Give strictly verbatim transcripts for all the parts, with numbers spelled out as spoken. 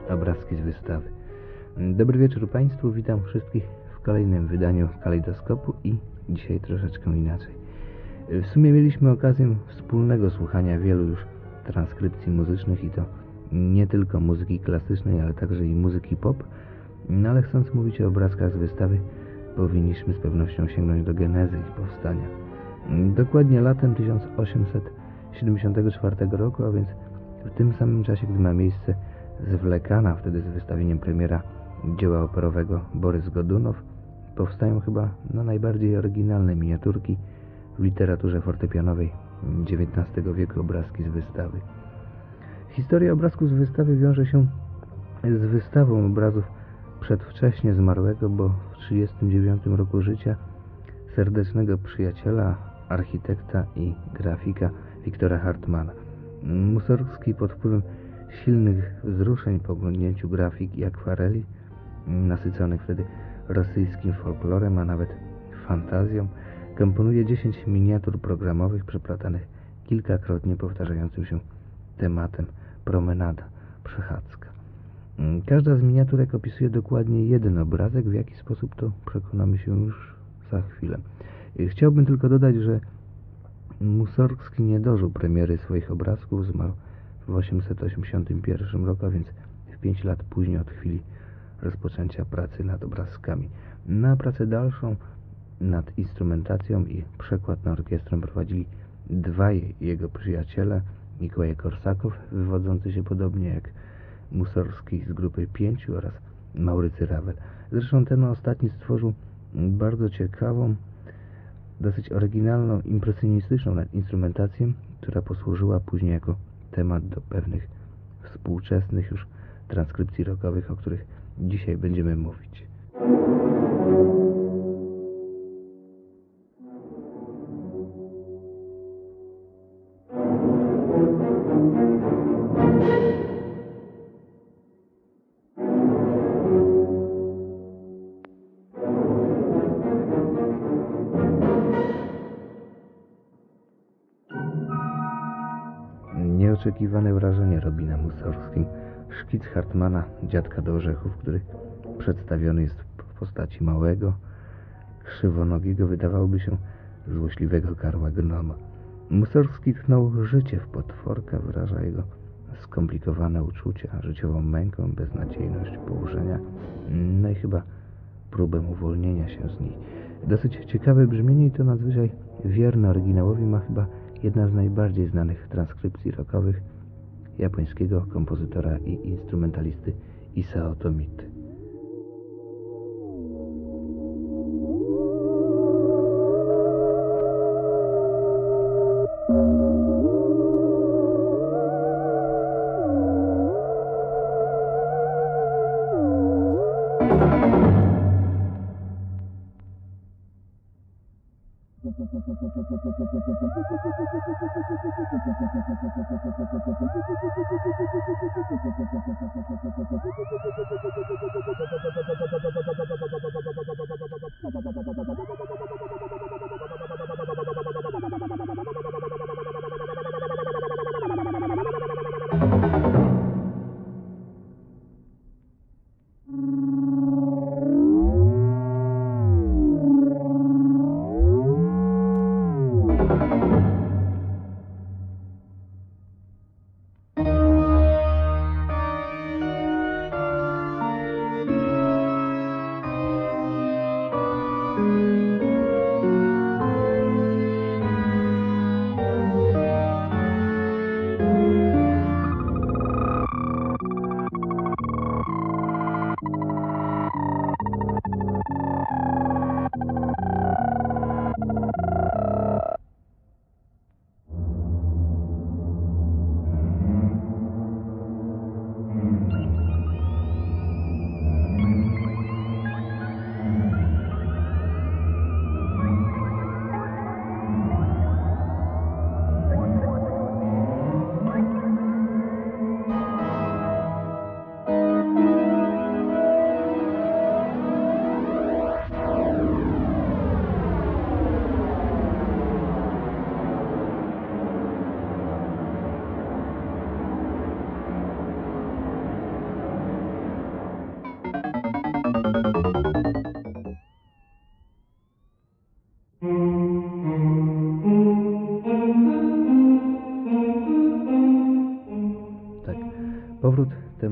obrazki z wystawy. Dobry wieczór Państwu, witam wszystkich w kolejnym wydaniu Kalejdoskopu i dzisiaj troszeczkę inaczej. W sumie mieliśmy okazję wspólnego słuchania wielu już transkrypcji muzycznych i to nie tylko muzyki klasycznej, ale także i muzyki pop, no ale chcąc mówić o obrazkach z wystawy, powinniśmy z pewnością sięgnąć do genezy ich powstania. Dokładnie latem tysiąc osiemset siedemdziesiątego czwartego roku, a więc w tym samym czasie, gdy ma miejsce zwlekana wtedy z wystawieniem premiera dzieła operowego Borys Godunow, powstają chyba no, najbardziej oryginalne miniaturki w literaturze fortepianowej dziewiętnastego wieku obrazki z wystawy. Historia obrazków z wystawy wiąże się z wystawą obrazów przedwcześnie zmarłego, bo w trzydziestym dziewiątym roku życia serdecznego przyjaciela, architekta i grafika Wiktora Hartmana. Mussorgski pod wpływem silnych wzruszeń po oglądnięciu grafik i akwareli, nasyconych wtedy rosyjskim folklorem, a nawet fantazją, komponuje dziesięć miniatur programowych przeplatanych kilkakrotnie powtarzającym się tematem promenada, przechadzka. Każda z miniaturek opisuje dokładnie jeden obrazek, w jaki sposób to przekonamy się już za chwilę. Chciałbym tylko dodać, że Mussorgski nie dożył premiery swoich obrazków, zmarł w osiemset osiemdziesiątym pierwszym roku, a więc w pięć lat później od chwili rozpoczęcia pracy nad obrazkami. Na pracę dalszą nad instrumentacją i przekład na orkiestrę prowadzili dwaj jego przyjaciele, Mikołaj Korsakow, wywodzący się podobnie jak Mussorgski z grupy pięciu, oraz Maurycy Ravel. Zresztą ten ostatni stworzył bardzo ciekawą, dosyć oryginalną, impresjonistyczną instrumentację, która posłużyła później jako temat do pewnych współczesnych już transkrypcji rockowych, o których dzisiaj będziemy mówić. Nieoczekiwane wrażenie robi na Mussorgskim szkic Hartmana, Dziadka do orzechów, który przedstawiony jest w postaci małego, krzywonogiego, wydawałoby się złośliwego karła gnoma. Mussorgski tchnął życie w potworka, wyraża jego skomplikowane uczucia, życiową mękę, beznadziejność położenia, no i chyba próbę uwolnienia się z niej. Dosyć ciekawe brzmienie i to nadzwyczaj wierne oryginałowi ma chyba jedna z najbardziej znanych transkrypcji rockowych japońskiego kompozytora i instrumentalisty Isao Tomity.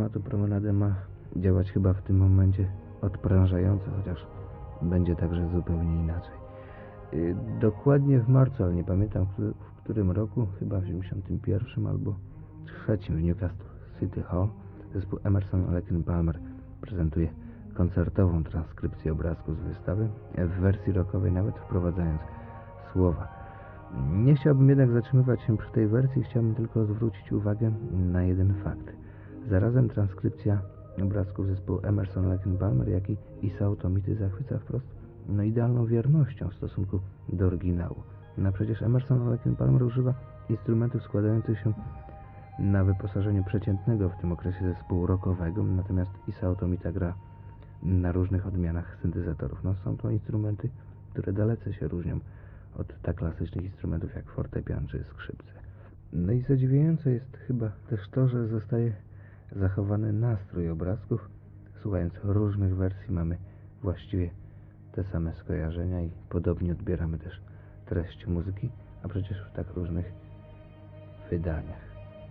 tematu promenady ma działać chyba w tym momencie odprężająco, chociaż będzie także zupełnie inaczej. Yy, dokładnie w marcu, ale nie pamiętam w, w którym roku, chyba w dziewięćdziesiątym pierwszym albo trzecim w Newcastle City Hall, zespół Emerson, Lake and Palmer prezentuje koncertową transkrypcję obrazku z wystawy w wersji rockowej, nawet wprowadzając słowa. Nie chciałbym jednak zatrzymywać się przy tej wersji, chciałbym tylko zwrócić uwagę na jeden fakt. Zarazem transkrypcja obrazków zespołu Emerson, Lake and Palmer, jak i Isao Tomity zachwyca wprost no, idealną wiernością w stosunku do oryginału. No przecież Emerson, Lake and Palmer używa instrumentów składających się na wyposażeniu przeciętnego w tym okresie zespołu rockowego, natomiast Isao Tomita gra na różnych odmianach syntezatorów. No, są to instrumenty, które dalece się różnią od tak klasycznych instrumentów jak fortepian czy skrzypce. No i zadziwiające jest chyba też to, że zostaje zachowany nastrój obrazków. Słuchając różnych wersji mamy właściwie te same skojarzenia i podobnie odbieramy też treść muzyki, a przecież w tak różnych wydaniach.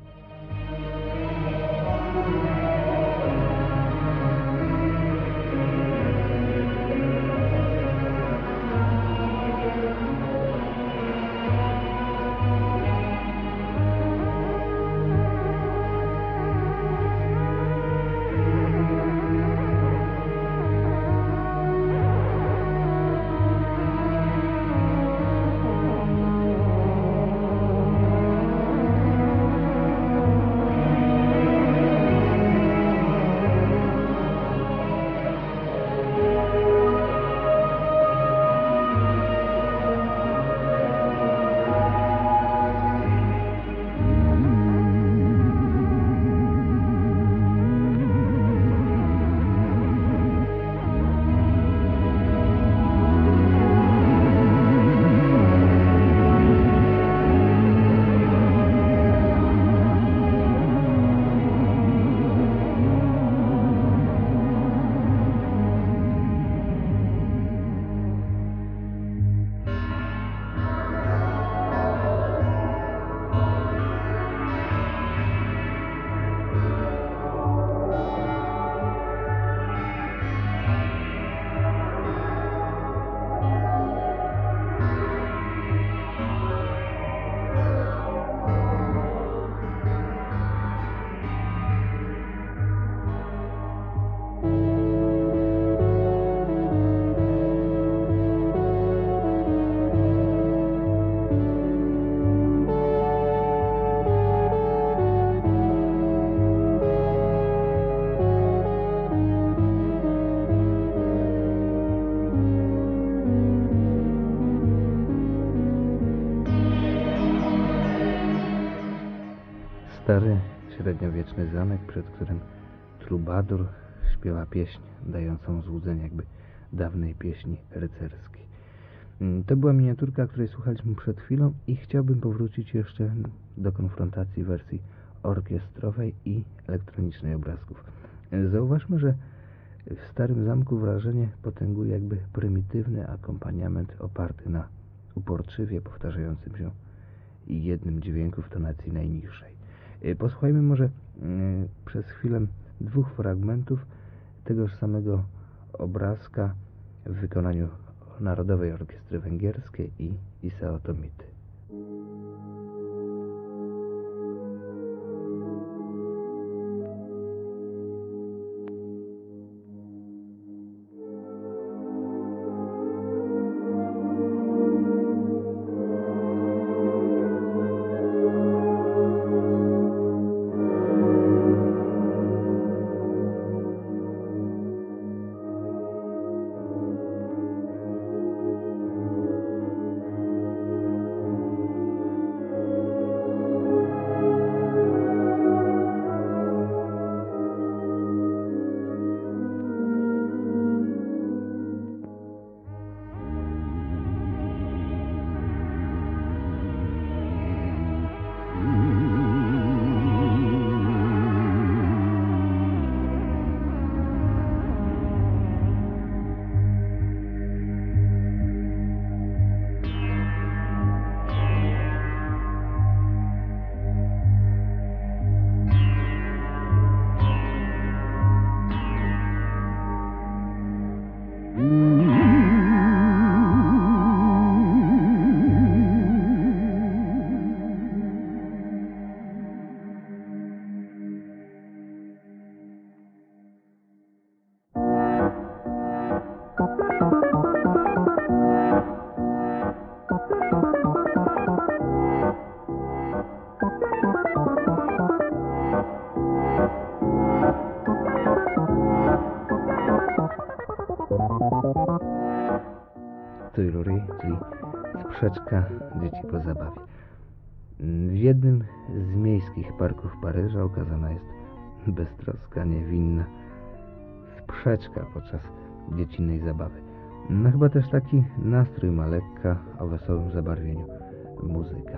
Stary, średniowieczny zamek, przed którym trubadur śpiewa pieśń dającą złudzenie jakby dawnej pieśni rycerskiej. To była miniaturka, której słuchaliśmy przed chwilą i chciałbym powrócić jeszcze do konfrontacji wersji orkiestrowej i elektronicznej obrazków. Zauważmy, że w Starym Zamku wrażenie potęguje jakby prymitywny akompaniament oparty na uporczywie powtarzającym się jednym dźwięku w tonacji najniższej. Posłuchajmy może przez chwilę dwóch fragmentów tegoż samego obrazka w wykonaniu Narodowej Orkiestry Węgierskiej i Isao Tomity. Tuileries, czyli sprzeczka dzieci po zabawie. W jednym z miejskich parków Paryża okazana jest beztroska, niewinna sprzeczka podczas dziecinnej zabawy. No chyba też taki nastrój ma lekka o wesołym zabarwieniu muzyka.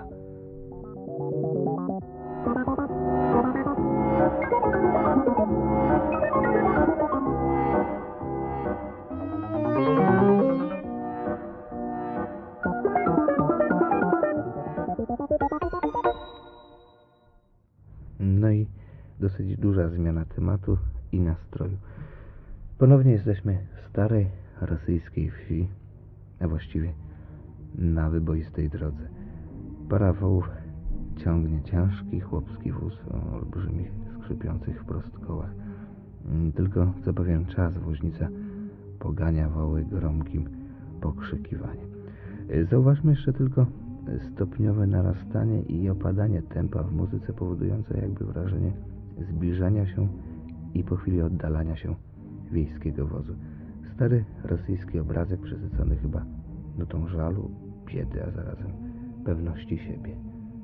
No i dosyć duża zmiana tematu i nastroju. Ponownie jesteśmy w starej rosyjskiej wsi, a właściwie na wyboistej drodze. Para wołów ciągnie ciężki chłopski wóz o olbrzymich, skrzypiących wprost kołach. Tylko co pewien czas woźnica pogania woły gromkim pokrzykiwaniem. Zauważmy jeszcze tylko stopniowe narastanie i opadanie tempa w muzyce, powodujące jakby wrażenie zbliżania się i po chwili oddalania się wiejskiego wozu. Stary rosyjski obrazek przesycony chyba nutą żalu, biedy, a zarazem pewności siebie.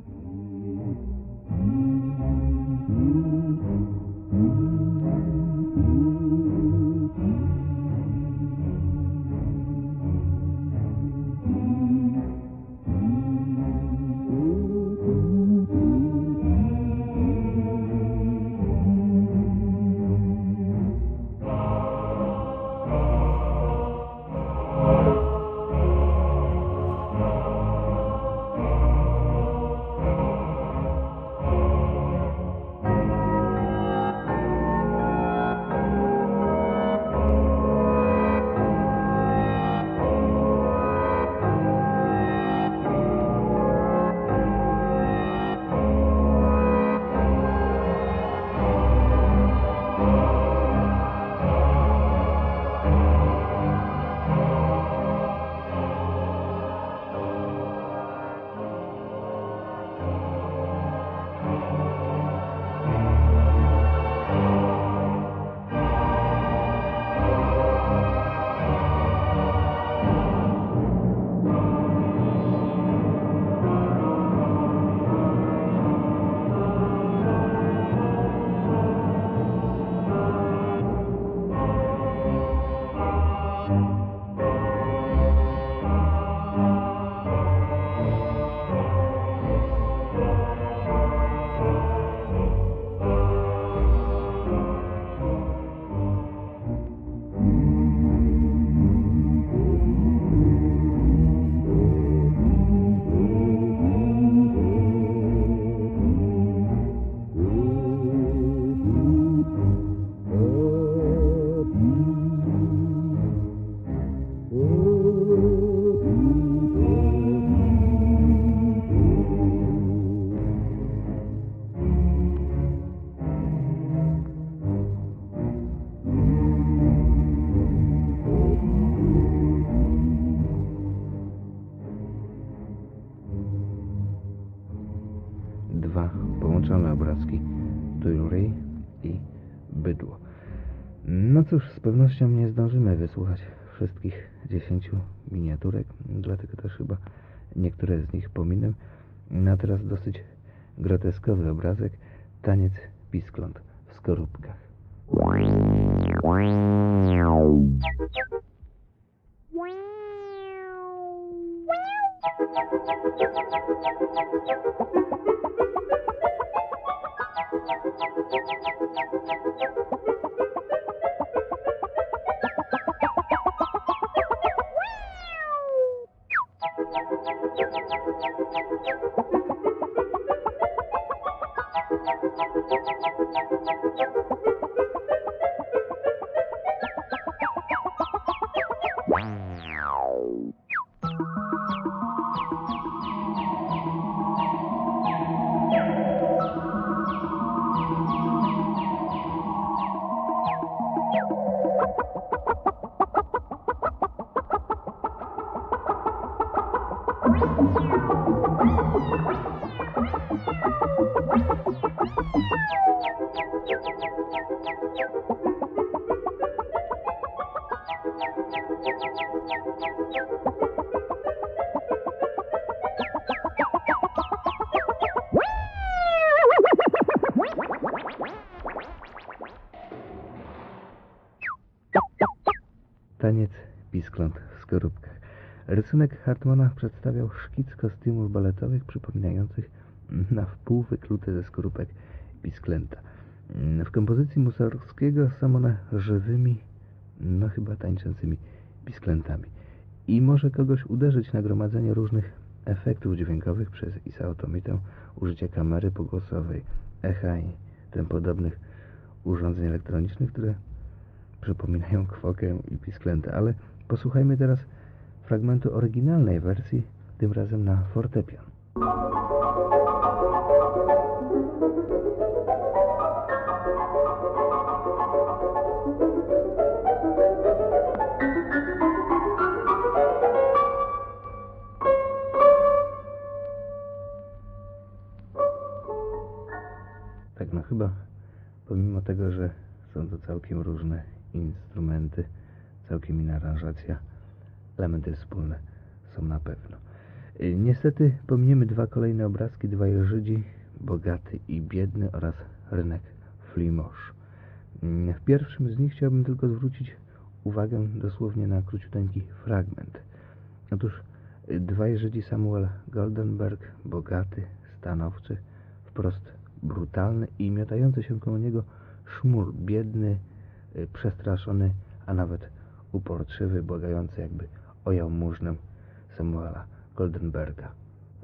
Dwa połączone obrazki, Tuileries i bydło. No cóż, z pewnością nie zdążymy wysłuchać wszystkich dziesięciu miniaturek, dlatego też chyba niektóre z nich pominę. A teraz dosyć groteskowy obrazek, taniec piskląt w skorupkach. Taniec piskląt w skorupkach. Rysunek Hartmana przedstawiał szkic kostiumów baletowych przypominających na wpół wyklute ze skorupek pisklęta. W kompozycji Mussorgskiego są one żywymi, no chyba tańczącymi pisklętami. I może kogoś uderzyć nagromadzenie różnych efektów dźwiękowych przez Isao Tomitę, użycie kamery pogłosowej, echa i tym podobnych urządzeń elektronicznych, które przypominają kwokę i pisklęta. Ale posłuchajmy teraz fragmentu oryginalnej wersji, tym razem na fortepian. Tak, no chyba pomimo tego, że są to całkiem różne instrumenty, całkiem inna aranżacja, elementy wspólne są na pewno. Niestety pominiemy dwa kolejne obrazki, dwaj Żydzi, bogaty i biedny oraz rynek Flimosz. W pierwszym z nich chciałbym tylko zwrócić uwagę dosłownie na króciuteńki fragment. Otóż dwaj Żydzi, Samuel Goldenberg, bogaty, stanowczy, wprost brutalny i miotający się koło niego Szmul, biedny, przestraszony, a nawet uporczywy, błagający, jakby o jałmużnę Samuela Goldenberga.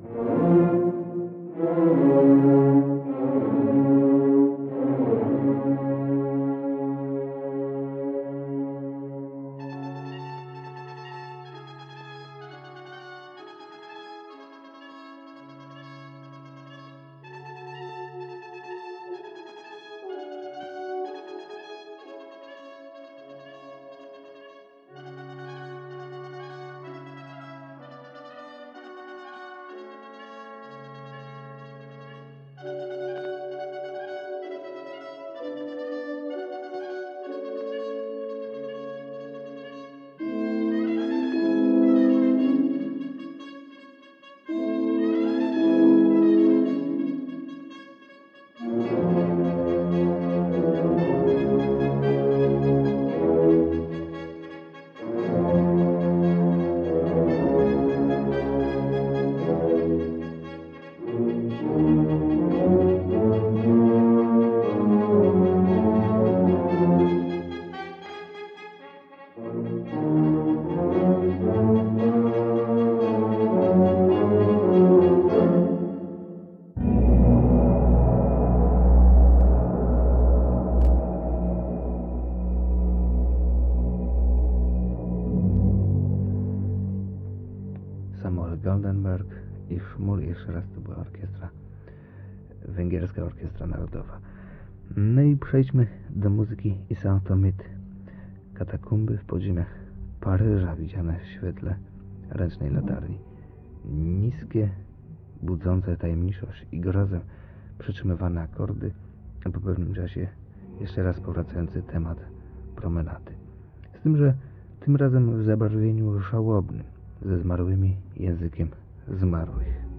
Samuel Goldenberg i Szmul, jeszcze raz to była orkiestra, węgierska orkiestra narodowa. No i przejdźmy do muzyki Isao Tomity. Katakumby w podziemiach Paryża widziane w świetle ręcznej latarni. Niskie, budzące tajemniczość i grozę przytrzymywane akordy, a po pewnym czasie jeszcze raz powracający temat promenady. Z tym, że tym razem w zabarwieniu żałobnym, ze zmarłymi językiem zmarłych.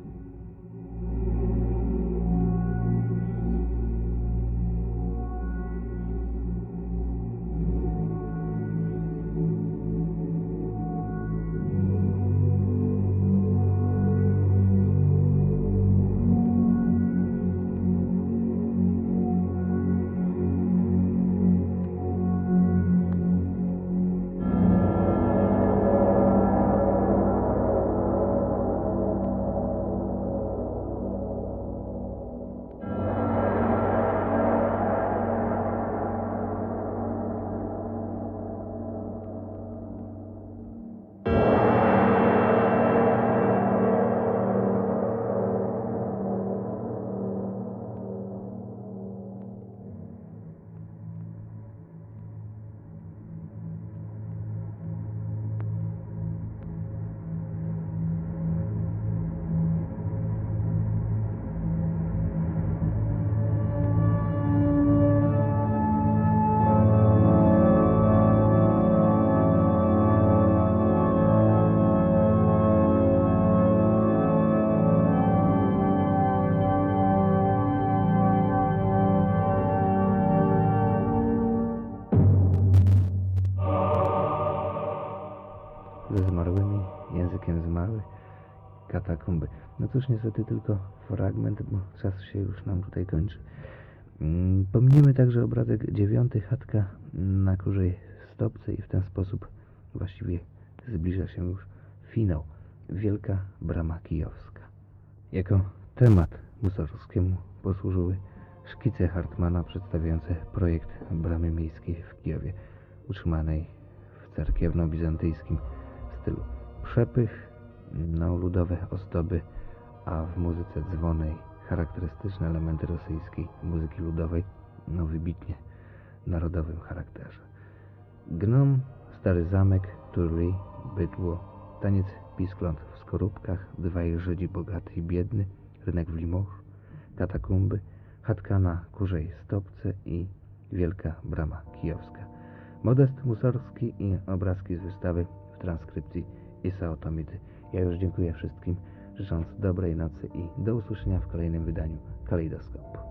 ze zmarłymi, językiem zmarłych, katakumby. No cóż, niestety tylko fragment, bo czas się już nam tutaj kończy. Mm, Pominiemy także obrazek dziewiąty, chatka na kurzej stopce i w ten sposób właściwie zbliża się już finał. Wielka Brama Kijowska. Jako temat Mussorgskiemu posłużyły szkice Hartmana przedstawiające projekt bramy miejskiej w Kijowie, utrzymanej w cerkiewno-bizantyjskim stylu. Przepych, no, ludowe ozdoby, a w muzyce dzwonej charakterystyczne elementy rosyjskiej muzyki ludowej, no wybitnie narodowym charakterze. Gnom, stary zamek, turli, bydło, taniec piskląt w skorupkach, dwaj Żydzi bogaty i biedny, rynek w Limoges, katakumby, chatka na kurzej stopce i wielka brama kijowska. Modest Mussorgski i obrazki z wystawy w transkrypcji Isa Otomidy. Ja już dziękuję wszystkim, życząc dobrej nocy i do usłyszenia w kolejnym wydaniu Kalejdoskopu.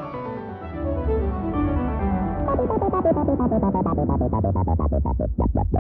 Thank you.